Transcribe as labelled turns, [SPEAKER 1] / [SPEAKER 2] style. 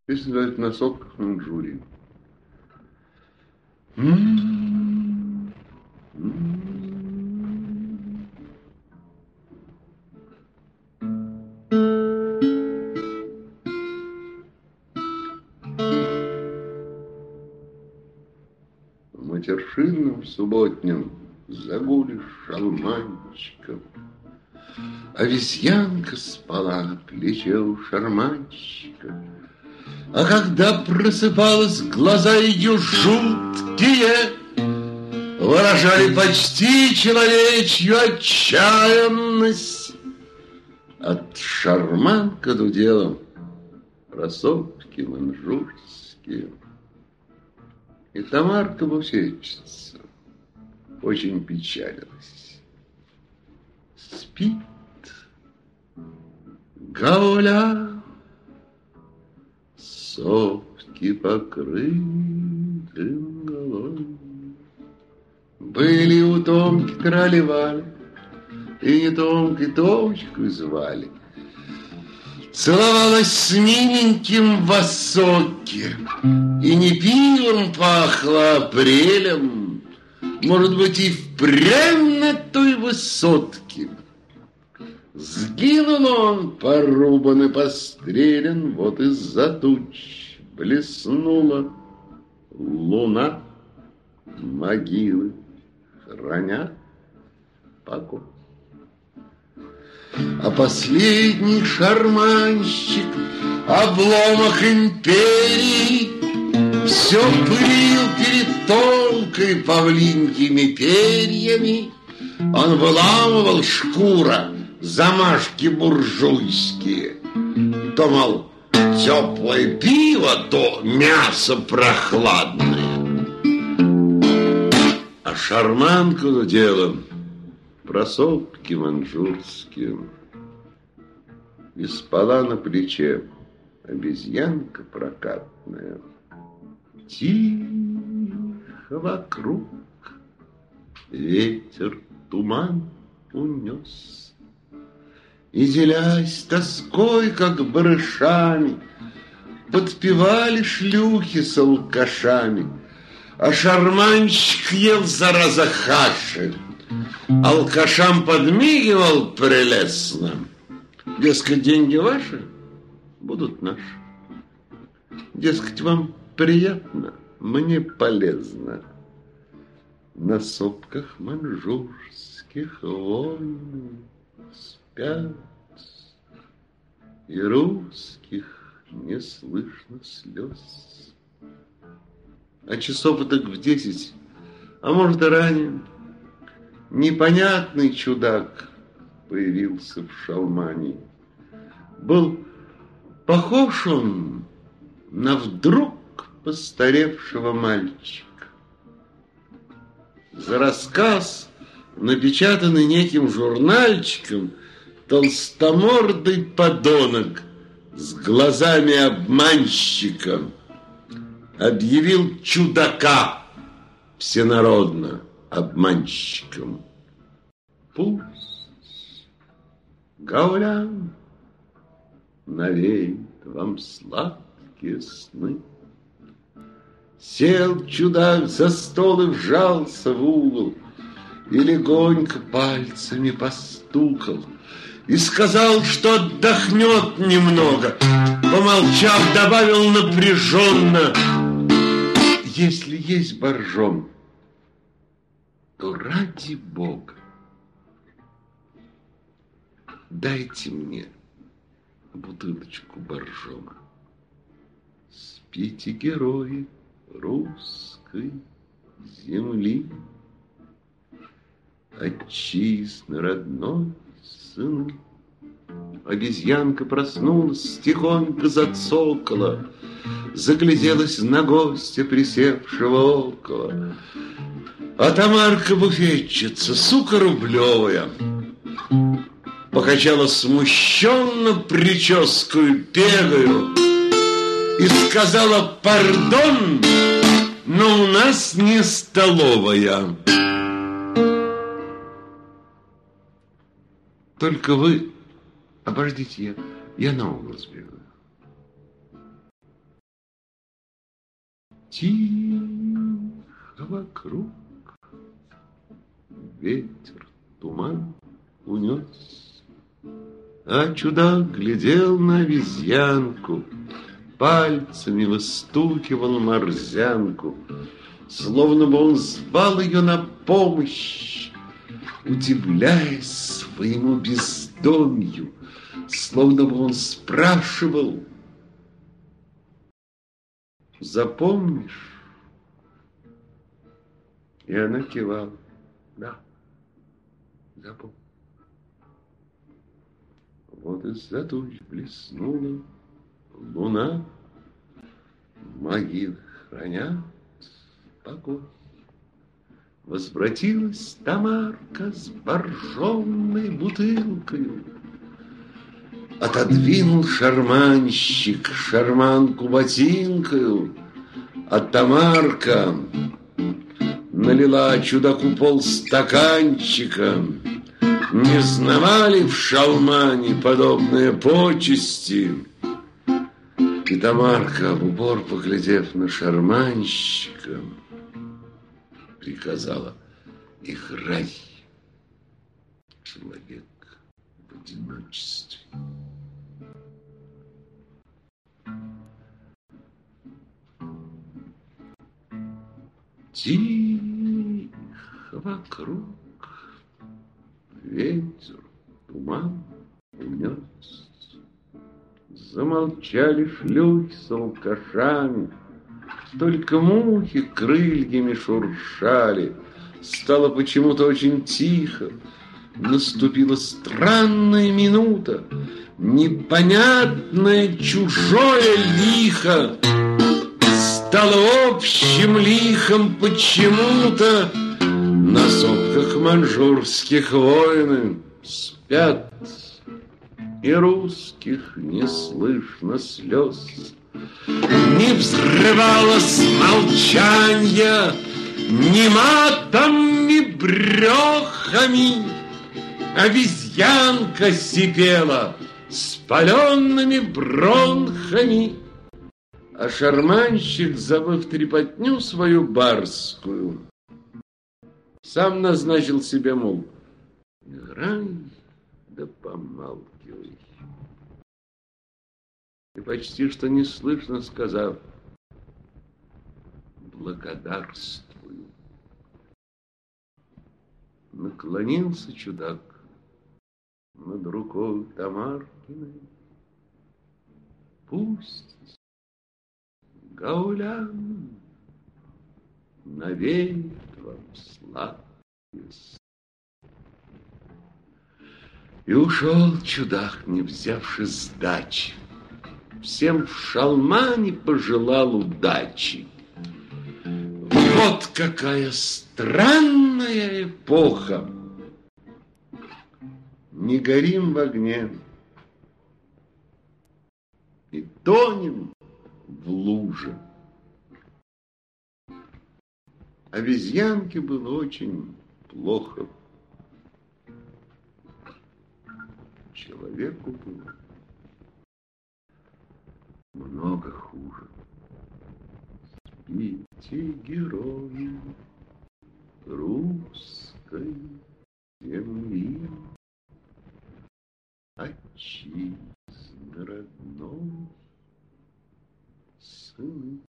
[SPEAKER 1] Песня называется «На сопках Манчжурии». В матершинном субботнем загуле шалманчиков обезьянка спала на плече у шарманщика. А когда просыпалась, глаза ее жуткие выражали почти человечью отчаянность. От шарманка дудела про сопки манчжурские. И Тамарка буфетчица очень печалилась. Спит Гауля, сопки покрытым головой. Были у Томки трали-вали, и не Томкой Томочку звали. Целовалась с миленьким в осоке, и не пивом пахло апрелем, может быть, и впрямь на той высотке. Сгинул он, порубан и пострелен, вот из-за туч блеснула луна. Могилы хранят покой. А последний шарманщик, обломок империи, все пылил перед тонкой павлиньими перьями. Он выламывал шкура замашки буржуйские. То, мол, теплое пиво, то мясо прохладное. А шарманку делом про сопки манчжурские. И спала на плече обезьянка прокатная. Тихо вокруг ветер туман унес. И, делясь тоской, как барышами, подпевали шлюхи с алкашами. А шарманщик ел, зараза, хаши. Алкашам подмигивал прелестно. Дескать, деньги ваши будут наши. Дескать, вам приятно, мне полезно. На сопках манчжурских войны спят, и русских не слышно слез. А часов так в 10, а может и ранее, непонятный чудак появился в шалмане. Был похож он на вдруг постаревшего мальчика. За рассказ, напечатанный неким журнальчиком, толстомордый подонок с глазами обманщика объявил чудака всенародно обманщиком. Пусть Гаулян навеет вам сладкие сны. Сел чудак за стол и вжался в угол, и легонько пальцами постукал, и сказал, что отдохнет немного. Помолчав, добавил напряженно: если есть боржом, то ради Бога дайте мне бутылочку боржома. Спите, герои русской земли, отчизны родной сыны. Обезьянка проснулась, тихонько зацокала, загляделась на гостя, присевшего около. А Тамарка буфетчица, сука рублевая, покачала смущенно прическую пегою и сказала: пардон, но у нас не столовая. Только вы обождите, я на угол сбегаю. Тихо вокруг, ветер, туман унес, а чудак глядел на обезьянку, пальцами выстукивал морзянку, словно бы он звал ее на помощь, удивляясь своему бездомью, словно бы он спрашивал: запомнишь? И она кивала: да, запомню. Вот из-за туч блеснула луна, могилы хранят покой. Возвратилась Тамарка с боржомной бутылкою. Отодвинул шарманщик шарманку ботинкою, а Тамарка налила чудаку полстаканчика. Не знавали в шалмане подобные почести. И Тамарка, в упор поглядев на шарманщика, приказала: играй, человек, в одиночестве. Тихо вокруг, ветер, туман унес. Замолчали шлюхи с алкашами, только мухи крыльями шуршали. Стало почему-то очень тихо. Наступила странная минута, непонятное чужое лихо. Стало общим лихом почему-то. На сопках маньчжурских воины спят, и русских не слышно слез. Не взрывалось молчанье ни матом, ни брехами. Обезьянка сипела спаленными бронхами, а шарманщик, забыв трепотню свою барскую, сам назначил себе, мол, играй да помалкивай. И почти что неслышно сказав: благодарствую, наклонился чудак над рукой Тамаркиной. Пусть гаулян навеет вам сладость. И ушел чудак, не взявши сдачи. Всем в шалмане пожелал удачи. Вот какая странная эпоха! Не горим в огне и тонем в луже. Обезьянке было очень плохо. Человеку было много хуже. Спите, герои русской земли, отчизны родной, сыны